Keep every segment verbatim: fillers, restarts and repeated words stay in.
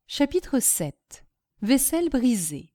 Chapitre sept. Vaisselle brisée.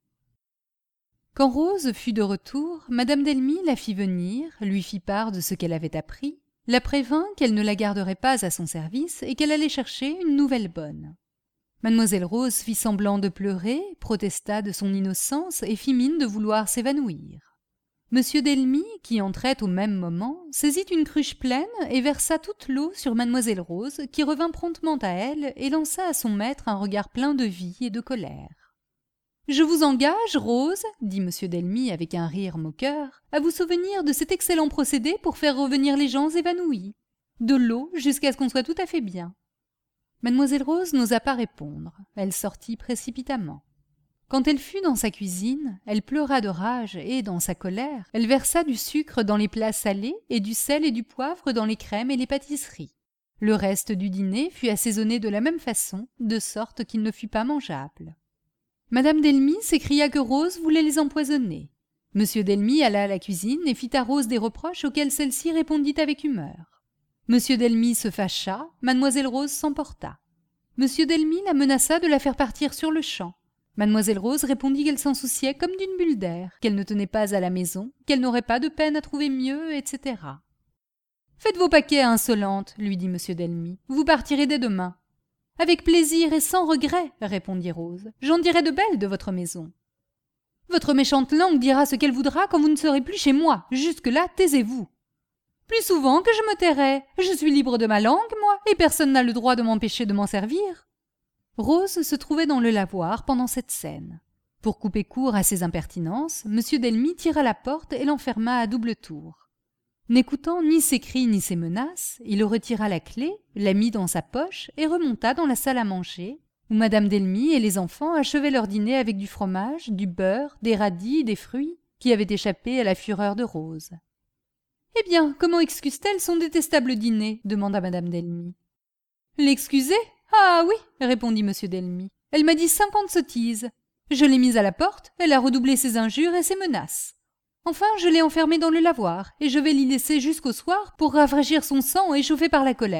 Quand Rose fut de retour, madame Delmy la fit venir, lui fit part de ce qu'elle avait appris, la prévint qu'elle ne la garderait pas à son service et qu'elle allait chercher une nouvelle bonne. Mademoiselle Rose fit semblant de pleurer, protesta de son innocence et fit mine de vouloir s'évanouir. Monsieur Delmy, qui entrait au même moment, saisit une cruche pleine et versa toute l'eau sur mademoiselle Rose, qui revint promptement à elle et lança à son maître un regard plein de vie et de colère. « Je vous engage, Rose, dit monsieur Delmy avec un rire moqueur, à vous souvenir de cet excellent procédé pour faire revenir les gens évanouis. De l'eau jusqu'à ce qu'on soit tout à fait bien. » Mademoiselle Rose n'osa pas répondre, elle sortit précipitamment. Quand elle fut dans sa cuisine, elle pleura de rage et, dans sa colère, elle versa du sucre dans les plats salés et du sel et du poivre dans les crèmes et les pâtisseries. Le reste du dîner fut assaisonné de la même façon, de sorte qu'il ne fut pas mangeable. Madame Delmy s'écria que Rose voulait les empoisonner. Monsieur Delmy alla à la cuisine et fit à Rose des reproches auxquels celle-ci répondit avec humeur. Monsieur Delmy se fâcha, mademoiselle Rose s'emporta. Monsieur Delmy la menaça de la faire partir sur le champ. Mademoiselle Rose répondit qu'elle s'en souciait comme d'une bulle d'air, qu'elle ne tenait pas à la maison, qu'elle n'aurait pas de peine à trouver mieux, et cetera. « Faites vos paquets, insolente, lui dit monsieur Delmy. Vous partirez dès demain. »« Avec plaisir et sans regret, répondit Rose. J'en dirai de belles de votre maison. »« Votre méchante langue dira ce qu'elle voudra quand vous ne serez plus chez moi. Jusque-là, taisez-vous. »« Plus souvent que je me tairai. Je suis libre de ma langue, moi, et personne n'a le droit de m'empêcher de m'en servir. » Rose se trouvait dans le lavoir pendant cette scène. Pour couper court à ses impertinences, monsieur Delmy tira la porte et l'enferma à double tour. N'écoutant ni ses cris ni ses menaces, il retira la clé, la mit dans sa poche et remonta dans la salle à manger, où madame Delmy et les enfants achevaient leur dîner avec du fromage, du beurre, des radis, des fruits, qui avaient échappé à la fureur de Rose. « Eh bien, comment excuse-t-elle son détestable dîner » demanda madame Delmy. « L'excuser ? Ah oui, répondit monsieur Delmy. Elle m'a dit cinquante sottises. Je l'ai mise à la porte, elle a redoublé ses injures et ses menaces. Enfin, je l'ai enfermée dans le lavoir, et je vais l'y laisser jusqu'au soir pour rafraîchir son sang échauffé par la colère. »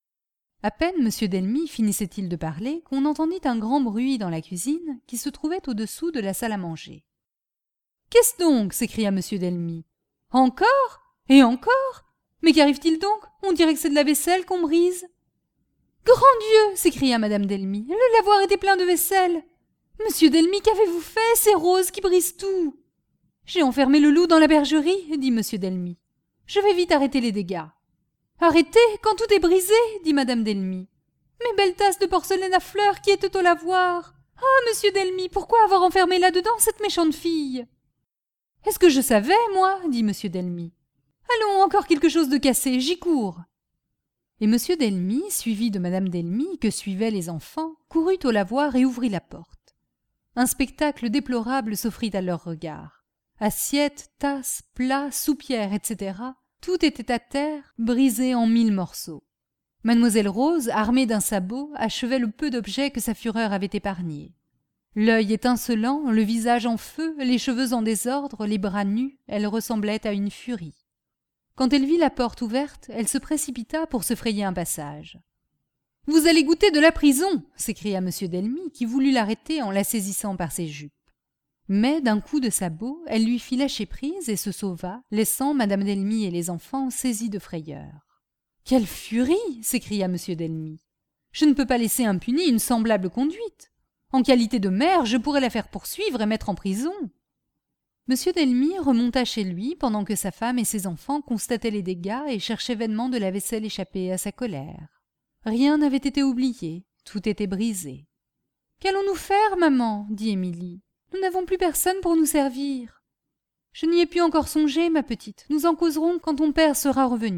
À peine monsieur Delmy finissait-il de parler qu'on entendit un grand bruit dans la cuisine qui se trouvait au-dessous de la salle à manger. « Qu'est-ce donc » s'écria monsieur Delmy. « Encore ? Et encore ? Mais qu'arrive-t-il donc ? On dirait que c'est de la vaisselle qu'on brise. » « Grand Dieu !» s'écria madame Delmy. « Le lavoir était plein de vaisselle. Monsieur Delmy, qu'avez-vous fait ? C'est Rose qui brise tout. »« J'ai enfermé le loup dans la bergerie, » dit monsieur Delmy. « Je vais vite arrêter les dégâts. »« Arrêter quand tout est brisé ?» dit madame Delmy. « Mes belles tasses de porcelaine à fleurs qui étaient au lavoir. Ah, monsieur Delmy, pourquoi avoir enfermé là-dedans cette méchante fille ?»« Est-ce que je savais, moi ?» dit monsieur Delmy. « Allons, encore quelque chose de cassé, j'y cours. » Et monsieur Delmy, suivi de madame Delmy, que suivaient les enfants, courut au lavoir et ouvrit la porte. Un spectacle déplorable s'offrit à leurs regards. Assiettes, tasses, plats, soupières, et cetera, tout était à terre, brisé en mille morceaux. Mademoiselle Rose, armée d'un sabot, achevait le peu d'objets que sa fureur avait épargnés. L'œil étincelant, le visage en feu, les cheveux en désordre, les bras nus, elle ressemblait à une furie. Quand elle vit la porte ouverte, elle se précipita pour se frayer un passage. « Vous allez goûter de la prison !» s'écria monsieur Delmy, qui voulut l'arrêter en la saisissant par ses jupes. Mais, d'un coup de sabot, elle lui fit lâcher prise et se sauva, laissant madame Delmy et les enfants saisis de frayeur. « Quelle furie !» s'écria monsieur Delmy. « Je ne peux pas laisser impunie une semblable conduite. En qualité de mère, je pourrais la faire poursuivre et mettre en prison. » Monsieur Delmy remonta chez lui pendant que sa femme et ses enfants constataient les dégâts et cherchaient vainement de la vaisselle échappée à sa colère. Rien n'avait été oublié, tout était brisé. « Qu'allons-nous faire, maman ?» dit Émilie. « Nous n'avons plus personne pour nous servir. »« Je n'y ai pu encore songer, ma petite, nous en causerons quand ton père sera revenu. »«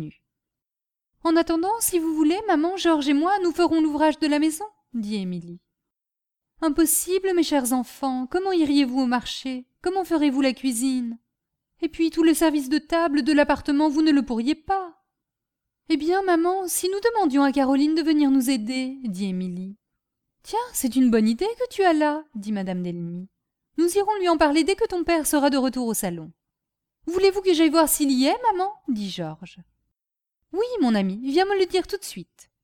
En attendant, si vous voulez, maman, Georges et moi, nous ferons l'ouvrage de la maison, » dit Émilie. « Impossible, mes chers enfants, comment iriez-vous au marché ? Comment ferez-vous la cuisine ? Et puis tout le service de table de l'appartement, vous ne le pourriez pas. »« Eh bien, maman, si nous demandions à Caroline de venir nous aider, » dit Émilie. « Tiens, c'est une bonne idée que tu as là, » dit madame Delmy. « Nous irons lui en parler dès que ton père sera de retour au salon. »« Voulez-vous que j'aille voir s'il y est, maman ?» dit Georges. « Oui, mon ami, viens me le dire tout de suite. »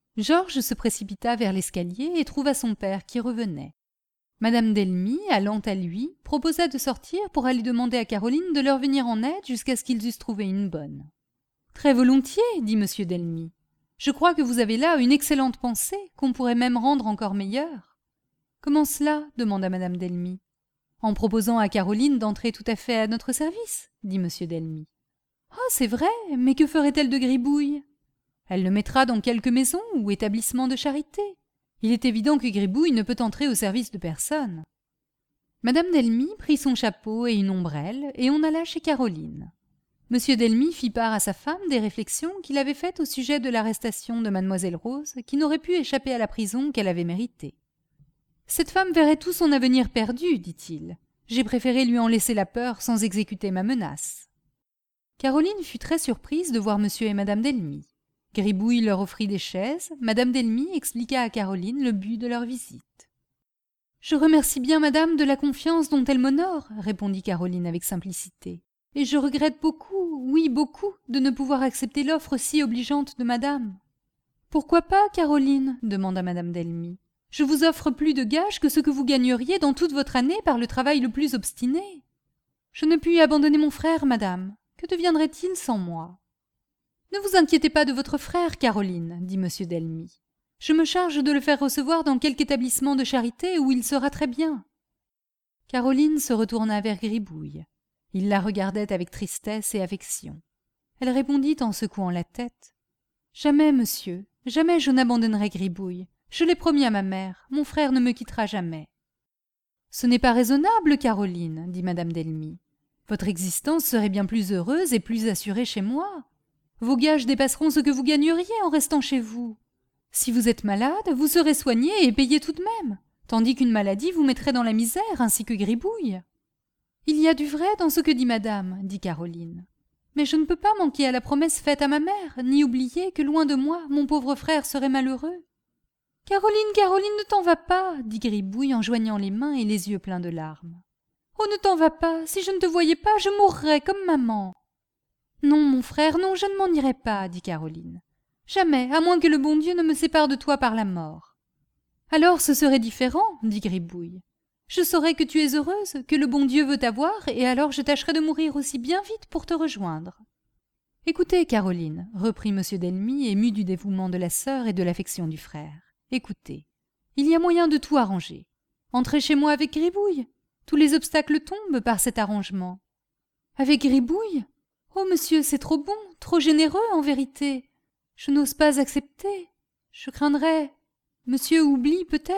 Georges se précipita vers l'escalier et trouva son père qui revenait. Madame Delmy, allant à lui, proposa de sortir pour aller demander à Caroline de leur venir en aide jusqu'à ce qu'ils eussent trouvé une bonne. « Très volontiers, dit M. Delmy. Je crois que vous avez là une excellente pensée, qu'on pourrait même rendre encore meilleure. »« Comment cela ?» demanda Madame Delmy. « En proposant à Caroline d'entrer tout à fait à notre service, » dit M. Delmy. « Ah, c'est vrai, mais que ferait-elle de Gribouille ? Elle le mettra dans quelque maison ou établissement de charité. Il est évident que Gribouille ne peut entrer au service de personne. » Madame Delmy prit son chapeau et une ombrelle, et on alla chez Caroline. Monsieur Delmy fit part à sa femme des réflexions qu'il avait faites au sujet de l'arrestation de mademoiselle Rose, qui n'aurait pu échapper à la prison qu'elle avait méritée. « Cette femme verrait tout son avenir perdu, dit-il. J'ai préféré lui en laisser la peur sans exécuter ma menace. » Caroline fut très surprise de voir monsieur et madame Delmy. Gribouille leur offrit des chaises. Madame Delmy expliqua à Caroline le but de leur visite. « Je remercie bien madame de la confiance dont elle m'honore, » répondit Caroline avec simplicité. « Et je regrette beaucoup, oui beaucoup, de ne pouvoir accepter l'offre si obligeante de madame. »« Pourquoi pas, Caroline ?» demanda madame Delmy. « Je vous offre plus de gages que ce que vous gagneriez dans toute votre année par le travail le plus obstiné. Je ne puis abandonner mon frère, madame. Que deviendrait-il sans moi ?»« Ne vous inquiétez pas de votre frère, Caroline, » dit M. Delmy. « Je me charge de le faire recevoir dans quelque établissement de charité où il sera très bien. » Caroline se retourna vers Gribouille. Il la regardait avec tristesse et affection. Elle répondit en secouant la tête. « Jamais, monsieur, jamais je n'abandonnerai Gribouille. Je l'ai promis à ma mère, mon frère ne me quittera jamais. »« Ce n'est pas raisonnable, Caroline, » dit madame Delmy. « Votre existence serait bien plus heureuse et plus assurée chez moi. Vos gages dépasseront ce que vous gagneriez en restant chez vous. Si vous êtes malade, vous serez soignée et payée tout de même, tandis qu'une maladie vous mettrait dans la misère, ainsi que Gribouille. »« Il y a du vrai dans ce que dit madame, » dit Caroline. « Mais je ne peux pas manquer à la promesse faite à ma mère, ni oublier que loin de moi, mon pauvre frère serait malheureux. »« Caroline, Caroline, ne t'en va pas, » dit Gribouille en joignant les mains et les yeux pleins de larmes. « Oh, ne t'en va pas, si je ne te voyais pas, je mourrais comme maman. »« Non, mon frère, non, je ne m'en irai pas, » dit Caroline. « Jamais, à moins que le bon Dieu ne me sépare de toi par la mort. »« Alors ce serait différent, » dit Gribouille. « Je saurais que tu es heureuse, que le bon Dieu veut t'avoir, et alors je tâcherai de mourir aussi bien vite pour te rejoindre. »« Écoutez, Caroline, » reprit M. Delmy, ému du dévouement de la sœur et de l'affection du frère. « Écoutez, il y a moyen de tout arranger. Entrez chez moi avec Gribouille. Tous les obstacles tombent par cet arrangement. »« Avec Gribouille ? Oh, monsieur, c'est trop bon, trop généreux, en vérité. Je n'ose pas accepter. Je craindrais. Monsieur oublie peut-être. »«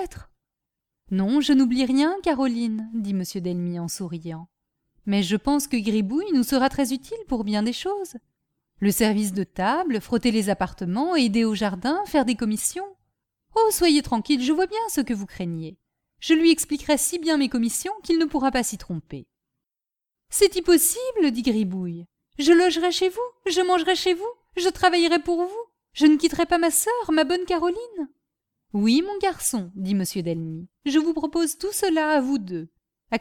Non, je n'oublie rien, Caroline, » dit M. Delmy en souriant. « Mais je pense que Gribouille nous sera très utile pour bien des choses. Le service de table, frotter les appartements, aider au jardin, faire des commissions. Oh, soyez tranquille, je vois bien ce que vous craignez. Je lui expliquerai si bien mes commissions qu'il ne pourra pas s'y tromper. »« C'est impossible, » dit Gribouille. « Je logerai chez vous, je mangerai chez vous, je travaillerai pour vous. Je ne quitterai pas ma sœur, ma bonne Caroline. »« Oui, mon garçon, » dit M. Delmy. « Je vous propose tout cela à vous deux. Acceptez-vous ?»«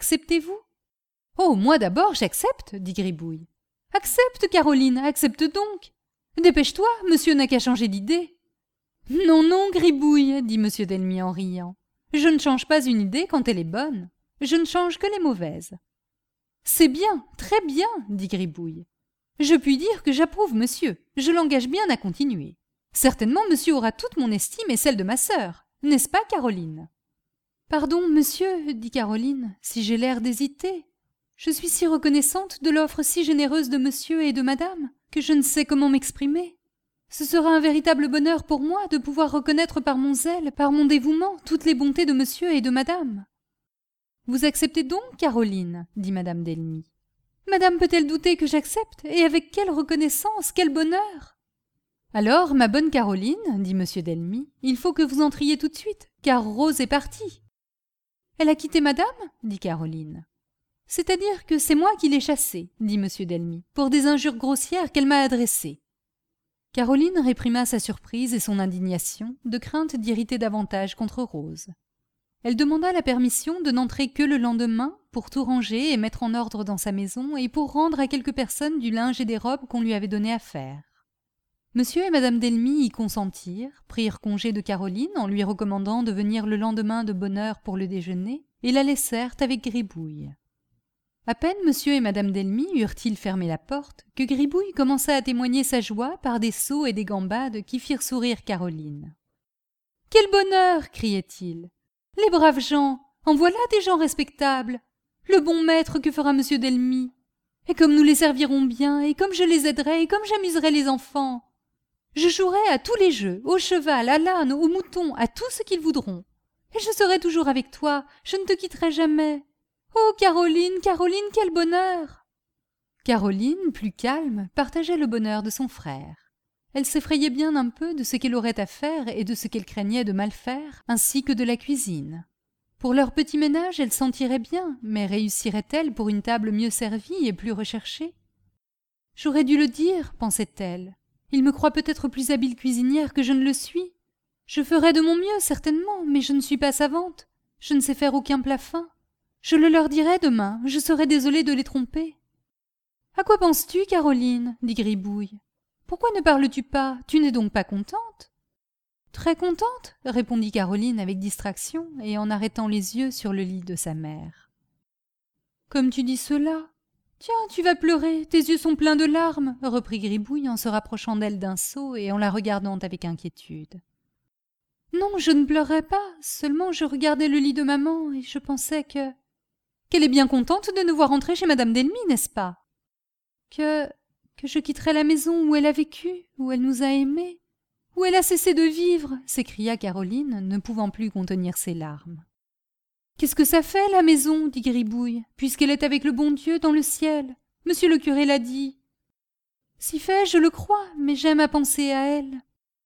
Oh, moi d'abord, j'accepte, » dit Gribouille. « Accepte, Caroline, accepte donc. Dépêche-toi, monsieur n'a qu'à changer d'idée. »« Non, non, Gribouille, » dit M. Delmy en riant. « Je ne change pas une idée quand elle est bonne. Je ne change que les mauvaises. »« C'est bien, très bien, » dit Gribouille. « Je puis dire que j'approuve monsieur. Je l'engage bien à continuer. Certainement, monsieur aura toute mon estime et celle de ma sœur. N'est-ce pas, Caroline ? » « Pardon, monsieur, » dit Caroline, « si j'ai l'air d'hésiter. Je suis si reconnaissante de l'offre si généreuse de monsieur et de madame que je ne sais comment m'exprimer. Ce sera un véritable bonheur pour moi de pouvoir reconnaître par mon zèle, par mon dévouement, toutes les bontés de monsieur et de madame. »« Vous acceptez donc, Caroline ?» dit madame Delmy. « Madame peut-elle douter que j'accepte, et avec quelle reconnaissance, quel bonheur !»« Alors, ma bonne Caroline, » dit M. Delmy, « il faut que vous entriez tout de suite, car Rose est partie. »« Elle a quitté madame ?» dit Caroline. « C'est-à-dire que c'est moi qui l'ai chassée, » dit M. Delmy, « pour des injures grossières qu'elle m'a adressées. » Caroline réprima sa surprise et son indignation, de crainte d'irriter davantage contre Rose. Elle demanda la permission de n'entrer que le lendemain pour tout ranger et mettre en ordre dans sa maison et pour rendre à quelques personnes du linge et des robes qu'on lui avait donné à faire. Monsieur et madame Delmy y consentirent, prirent congé de Caroline en lui recommandant de venir le lendemain de bonne heure pour le déjeuner, et la laissèrent avec Gribouille. À peine monsieur et madame Delmy eurent-ils fermé la porte que Gribouille commença à témoigner sa joie par des sauts et des gambades qui firent sourire Caroline. « Quel bonheur !» criait-il. « Les braves gens, en voilà des gens respectables. Le bon maître que fera monsieur Delmy. Et comme nous les servirons bien, et comme je les aiderai, et comme j'amuserai les enfants. Je jouerai à tous les jeux, au cheval, à l'âne, au mouton, à tout ce qu'ils voudront. Et je serai toujours avec toi, je ne te quitterai jamais. Oh, Caroline, Caroline, quel bonheur !» Caroline, plus calme, partageait le bonheur de son frère. Elle s'effrayait bien un peu de ce qu'elle aurait à faire et de ce qu'elle craignait de mal faire, ainsi que de la cuisine. Pour leur petit ménage, elle s'en tirait bien, mais réussirait-elle pour une table mieux servie et plus recherchée ? « J'aurais dû le dire, pensait-elle. Il me croit peut-être plus habile cuisinière que je ne le suis. Je ferai de mon mieux, certainement, mais je ne suis pas savante. Je ne sais faire aucun plat fin. Je le leur dirai demain, je serai désolée de les tromper. »« À quoi penses-tu, Caroline ?» dit Gribouille. « Pourquoi ne parles-tu pas ? Tu n'es donc pas contente ?» ?»« Très contente ?» répondit Caroline avec distraction et en arrêtant les yeux sur le lit de sa mère. « Comme tu dis cela. Tiens, tu vas pleurer, tes yeux sont pleins de larmes, reprit Gribouille en se rapprochant d'elle d'un saut et en la regardant avec inquiétude. Non, je ne pleurais pas, seulement je regardais le lit de maman et je pensais que... qu'elle est bien contente de nous voir entrer chez madame Delmy, n'est-ce pas? Que... que je quitterai la maison où elle a vécu, où elle nous a aimés, où elle a cessé de vivre, s'écria Caroline, ne pouvant plus contenir ses larmes. Qu'est-ce que ça fait, la maison, dit Gribouille, puisqu'elle est avec le bon Dieu dans le ciel. Monsieur le curé l'a dit. Si fait, je le crois, mais j'aime à penser à elle.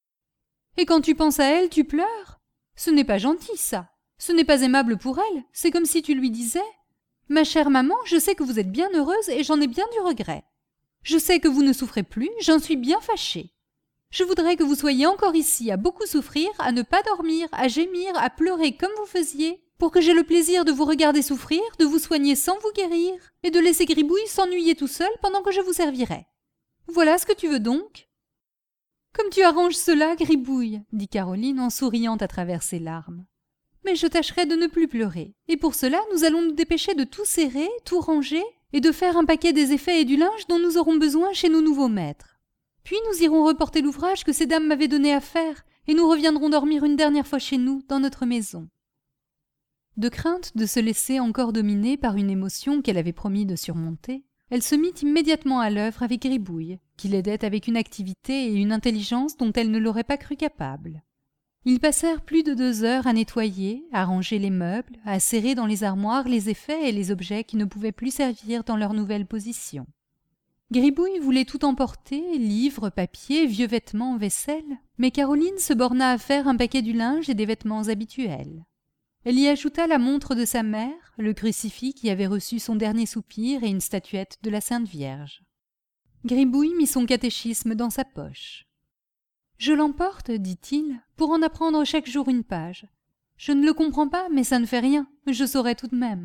Et quand tu penses à elle, tu pleures? Ce n'est pas gentil, ça. Ce n'est pas aimable pour elle. C'est comme si tu lui disais « Ma chère maman, je sais que vous êtes bien heureuse et j'en ai bien du regret. Je sais que vous ne souffrez plus, j'en suis bien fâchée. Je voudrais que vous soyez encore ici à beaucoup souffrir, à ne pas dormir, à gémir, à pleurer comme vous faisiez, pour que j'aie le plaisir de vous regarder souffrir, de vous soigner sans vous guérir, et de laisser Gribouille s'ennuyer tout seul pendant que je vous servirai. Voilà ce que tu veux donc ? » « Comme tu arranges cela, Gribouille, » dit Caroline en souriant à travers ses larmes. « Mais je tâcherai de ne plus pleurer, et pour cela nous allons nous dépêcher de tout serrer, tout ranger, et de faire un paquet des effets et du linge dont nous aurons besoin chez nos nouveaux maîtres. Puis nous irons reporter l'ouvrage que ces dames m'avaient donné à faire, et nous reviendrons dormir une dernière fois chez nous, dans notre maison. » De crainte de se laisser encore dominer par une émotion qu'elle avait promis de surmonter, elle se mit immédiatement à l'œuvre avec Gribouille, qui l'aidait avec une activité et une intelligence dont elle ne l'aurait pas cru capable. Ils passèrent plus de deux heures à nettoyer, à ranger les meubles, à serrer dans les armoires les effets et les objets qui ne pouvaient plus servir dans leur nouvelle position. Gribouille voulait tout emporter, livres, papiers, vieux vêtements, vaisselle, mais Caroline se borna à faire un paquet du linge et des vêtements habituels. Elle y ajouta la montre de sa mère, le crucifix qui avait reçu son dernier soupir et une statuette de la Sainte Vierge. Gribouille mit son catéchisme dans sa poche. « Je l'emporte, dit-il, pour en apprendre chaque jour une page. Je ne le comprends pas, mais ça ne fait rien, je saurai tout de même. »